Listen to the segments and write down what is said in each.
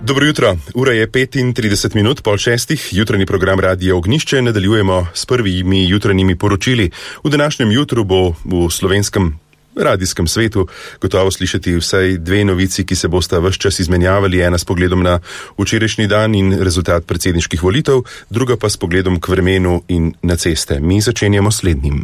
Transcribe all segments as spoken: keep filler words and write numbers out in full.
Dobro jutro, ura je petintrideset minut, pol šestih, jutranji program Radia Ognjišče nadaljujemo s prvimi jutranjimi poročili. V današnjem jutru bo v slovenskem radijskem svetu gotovo slišati vsaj dve novici, ki se bosta ves čas izmenjavali, ena s pogledom na včerajšnji dan in rezultat predsedniških volitev, druga pa s pogledom k vremenu in na ceste. Mi začenjamo slednjim.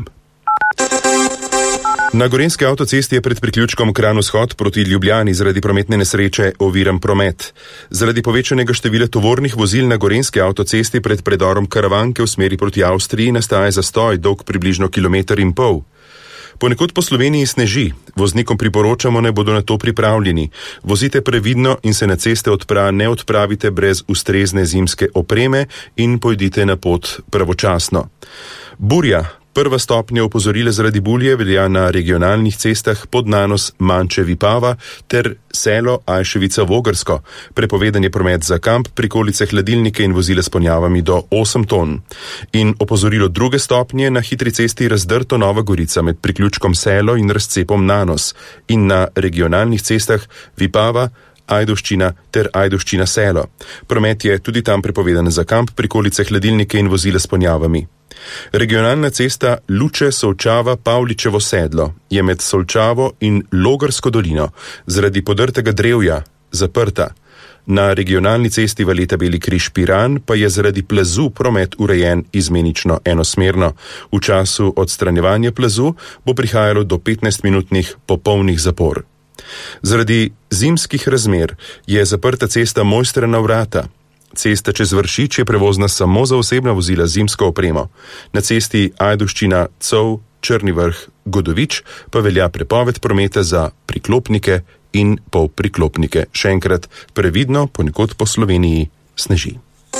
Na Gorenjski avtocesti je pred priključkom Kranj-Vzhod proti Ljubljani zaradi prometne nesreče oviran promet. Zaradi povečanega števila tovornih vozil na Gorenjski avtocesti pred predorom Karavanke v smeri proti Avstriji nastaja zastoj dolg približno kilometer in pol. Ponekod po Sloveniji sneži, voznikom priporočamo, naj bodo na to pripravljeni. Vozite previdno in se na ceste odpra ne odpravite brez ustrezne zimske opreme in pojdite na pot pravočasno. Burja. Prva stopnja opozorila zaradi bulje velja na regionalnih cestah Podnanos Manče-Vipava ter selo Ajševica-Vogrsko. Prepovedan je promet za kamp, prikolice, hladilnike in vozile s ponjavami do osem ton. In opozorilo druge stopnje na hitri cesti Razdrto Nova Gorica med priključkom Selo in razcepom Nanos in na regionalnih cestah Vipava, Ajdovščina ter Ajdovščina Selo. Promet je tudi tam prepovedan za kamp, prikolice, hladilnike in vozile s ponjavami. Regionalna cesta Luče-Solčava-Pavličevo sedlo je med Solčavo in Logarsko dolino zaradi podrtega drevja zaprta. Na regionalni cesti Valeta-Beli Križ-Piran pa je zaradi plazu promet urejen izmenično enosmerno. V času odstranjevanja plazu bo prihajalo do petnajstminutnih popolnih zapor. Zaradi zimskih razmer je zaprta cesta Mojstrana vrata. Cesta čez Vršič je prevozna samo za osebna vozila z zimsko opremo. Na cesti Ajdovščina, Cov, Črni vrh, Godovič pa velja prepoved prometa za priklopnike in polpriklopnike. Še enkrat, previdno, ponekod po Sloveniji sneži.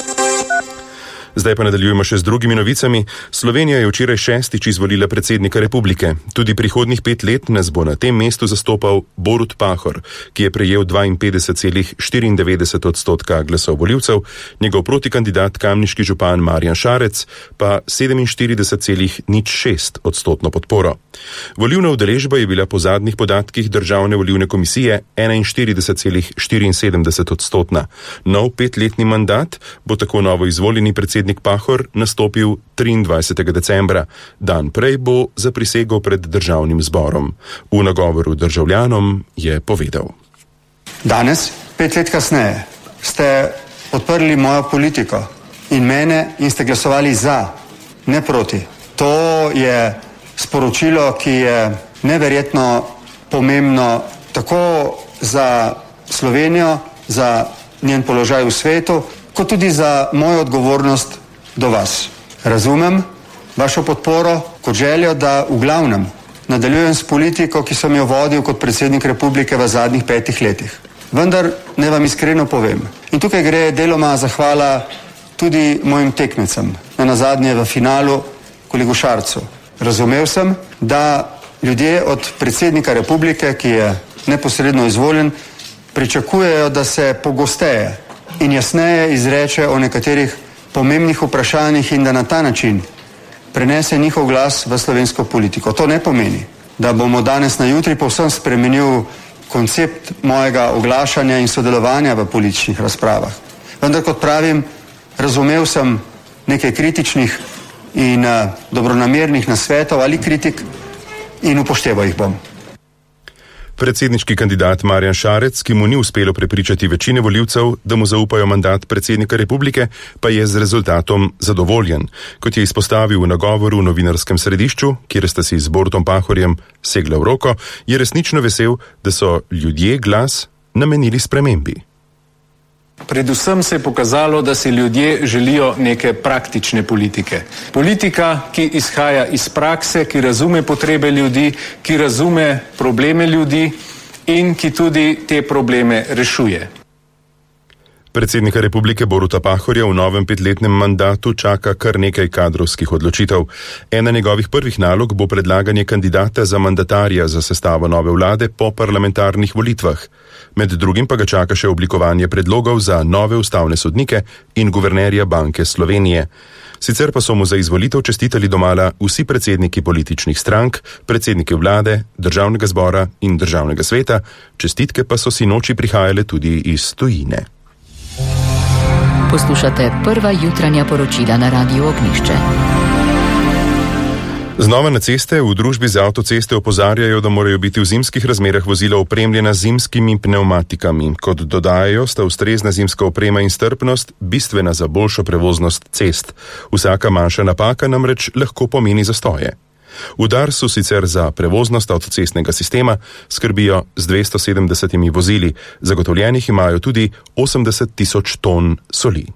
Zdaj pa nadaljujemo še z drugimi novicami. Slovenija je včeraj šestič izvolila predsednika republike. Tudi prihodnjih pet let nas bo na tem mestu zastopal Borut Pahor, ki je prejel dvainpetdeset celih štiriindevetdeset odstotka glasov volivcev, njegov protikandidat kamniški župan Marjan Šarec pa sedeminštirideset celih nič šest odstotno podporo. Volilna udeležba je bila po zadnjih podatkih Državne volilne komisije enainštirideset celih štiriinsedemdeset odstotna. Nov petletni mandat bo tako novo izvoljeni predsednik Pahor nastopil triindvajsetega decembra. Dan prej bo zaprisegel pred državnim zborom. V nagovoru državljanom je povedal. Danes, pet let kasneje, ste podprli mojo politiko in mene in ste glasovali za, ne proti. To je sporočilo, ki je neverjetno pomembno tako za Slovenijo, za njen položaj v svetu, kot tudi za mojo odgovornost do vas. Razumem vašo podporo kot željo, da v glavnem nadaljujem s politiko, ki sem jo vodil kot predsednik republike v zadnjih petih letih. Vendar ne vam iskreno povem. In tukaj gre deloma zahvala tudi mojim tekmecem, na nazadnje v finalu kolegu Šarcu. Razumel sem, da ljudje od predsednika republike, ki je neposredno izvoljen, pričakujejo, da se pogosteje in jasneje izreče o nekaterih pomembnih vprašanjih in da na ta način prenese njihov glas v slovensko politiko. To ne pomeni, da bomo danes na jutri povsem spremenil koncept mojega oglašanja in sodelovanja v političnih razpravah. Vendar, kot pravim, razumel sem nekaj kritičnih in uh, dobronamernih nasvetov ali kritik in upošteval jih bom. Predsedniški kandidat Marjan Šarec, ki mu ni uspelo prepričati večine volivcev, da mu zaupajo mandat predsednika republike, pa je z rezultatom zadovoljen. Kot je izpostavil v nagovoru v Novinarskem središču, kjer sta si z Borutom Pahorjem segla v roko, je resnično vesel, da so ljudje glas namenili spremembi. Predvsem se je pokazalo, da si ljudje želijo neke praktične politike. Politika, ki izhaja iz prakse, ki razume potrebe ljudi, ki razume probleme ljudi in ki tudi te probleme rešuje. Predsednika republike Boruta Pahorja v novem petletnem mandatu čaka kar nekaj kadrovskih odločitev. Ena njegovih prvih nalog bo predlaganje kandidata za mandatarja za sestavo nove vlade po parlamentarnih volitvah. Med drugim pa ga čaka še oblikovanje predlogov za nove ustavne sodnike in guvernerja Banke Slovenije. Sicer pa so mu za izvolitev čestitali domala vsi predsedniki političnih strank, predsedniki vlade, državnega zbora in državnega sveta, čestitke pa so sinoči prihajale tudi iz tujine. Poslušate prva jutranja poročila na Radiu Ognjišče. Znova na ceste v družbi za avtoceste opozarjajo, da morajo biti v zimskih razmerah vozila opremljena z zimskimi pnevmatikami. Kot dodajajo, sta ustrezna zimska oprema in strpnost bistvena za boljšo prevoznost cest. Vsaka manjša napaka namreč lahko pomeni zastoje. V Darsu sicer za prevoznost avtocestnega sistema skrbijo z dvesto sedemdesetimi vozili, zagotovljenih imajo tudi osemdeset tisoč ton soli.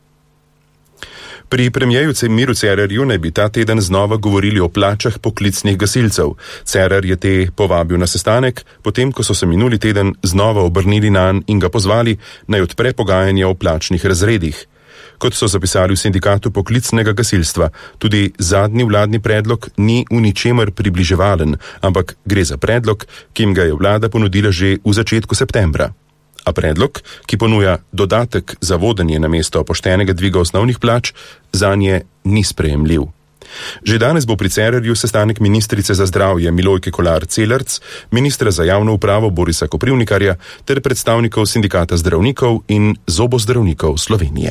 Pri premierju Miru Cerarju naj bi ta teden znova govorili o plačah poklicnih gasilcev. Cerar je te povabil na sestanek, potem ko so se minuli teden znova obrnili nanj in ga pozvali, naj odpre pogajanja o plačnih razredih. Kot so zapisali v sindikatu poklicnega gasilstva, tudi zadnji vladni predlog ni v ničemer približevalen, ampak gre za predlog, ki jim ga je vlada ponudila že v začetku septembra. A predlog, ki ponuja dodatek za vodenje namesto poštenega dviga osnovnih plač, zanje ni sprejemljiv. Že danes bo pri Cerarju sestanek ministrice za zdravje Milojke Kolar Celarc, ministra za javno upravo Borisa Koprivnikarja ter predstavnikov sindikata zdravnikov in zobozdravnikov Slovenije.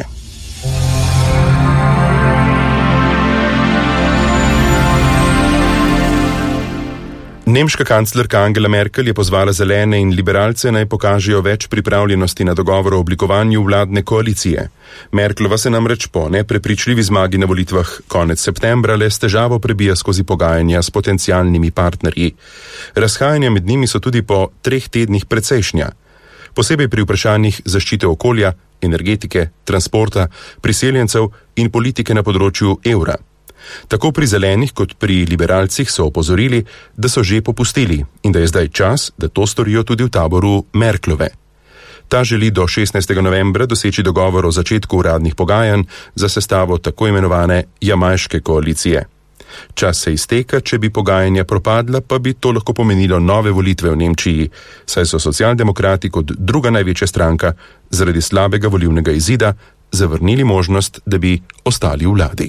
Nemška kanclerka Angela Merkel je pozvala zelene in liberalce naj pokažejo več pripravljenosti na dogovor o oblikovanju vladne koalicije. Merklova se namreč po neprepričljivi zmagi na volitvah konec septembra le s težavo prebija skozi pogajanja s potencialnimi partnerji. Razhajanja med njimi so tudi po treh tednih precejšnja. Posebej pri vprašanjih zaščite okolja, energetike, transporta, priseljencev in politike na področju evra. Tako pri zelenih kot pri liberalcih so opozorili, da so že popustili in da je zdaj čas, da to storijo tudi v taboru Merklove. Ta želi do šestnajstega novembra doseči dogovor o začetku uradnih pogajanj za sestavo tako imenovane jamajške koalicije. Čas se izteka, če bi pogajanja propadla, pa bi to lahko pomenilo nove volitve v Nemčiji, saj so socialdemokrati kot druga največja stranka zaradi slabega volilnega izida zavrnili možnost, da bi ostali v vladi.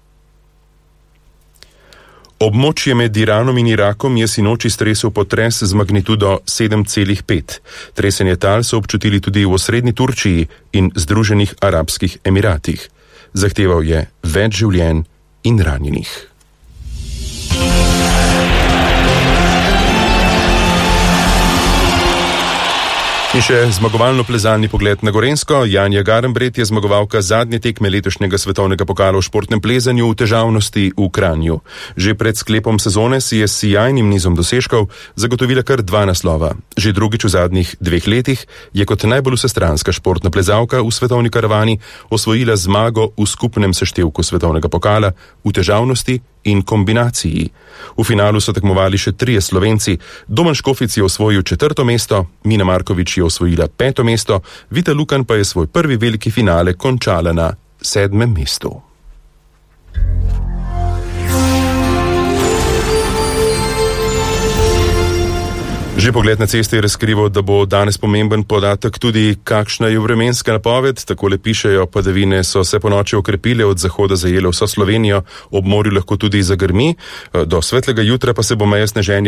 Območje med Iranom in Irakom je sinoči stresel potres z magnitudo sedem celih pet. Tresenje tal so občutili tudi v osrednji Turčiji in Združenih arabskih emiratih. Zahteval je več življenj in ranjenih. In še zmagovalno plezalni pogled na Gorenjsko. Janja Garnbret je zmagovalka zadnje tekme letošnjega svetovnega pokala v športnem plezanju v težavnosti v Kranju. Že pred sklepom sezone si je s sijajnim nizom dosežkov zagotovila kar dva naslova. Že drugič v zadnjih dveh letih je kot najbolj vsestranska športna plezalka v svetovni karavani osvojila zmago v skupnem seštevku svetovnega pokala v težavnosti in kombinaciji. V finalu so tekmovali še trije Slovenci. Domen Škofic je osvojil četrto mesto, Mina Markovič je osvojila peto mesto, Vita Lukan pa je svoj prvi veliki finale končala na sedmem mestu. Že pogled na ceste je razkrival, da bo danes pomemben podatek tudi, kakšna je vremenska napoved. Takole pišejo, padavine so se ponoči okrepile, od zahoda zajele vso Slovenijo, ob morju lahko tudi zagrmi. Do svetlega jutra pa se bo meja sneženja